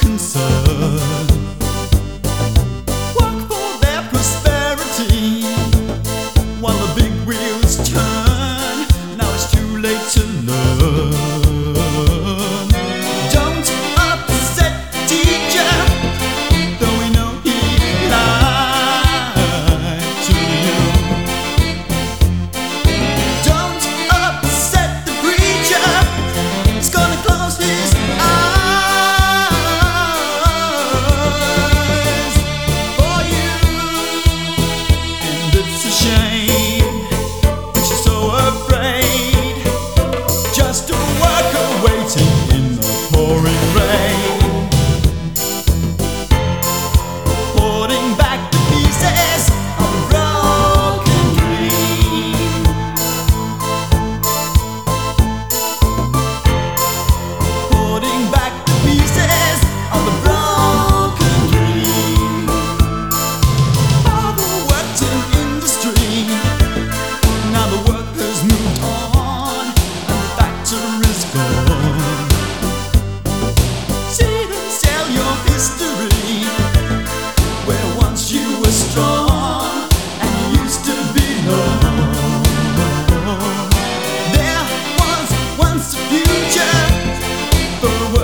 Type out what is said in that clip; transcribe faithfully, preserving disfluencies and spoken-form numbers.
rising sun. Work for their prosperity while the big wheels turn. Now it's too late to learn. Don't upset teacher, though we know he lied to you. Don't upset the preacher, he's gonna close his eyes for you. And it's a shame that you're so afraid, just a worker waiting in the pouring rain, putting back the pieces of a broken dream, putting back the pieces of the broken dream. Father worked in industry, now the workers moved on and the factory's gone. See them sell your history, where once you were strong and you used to belong. There was once a future for a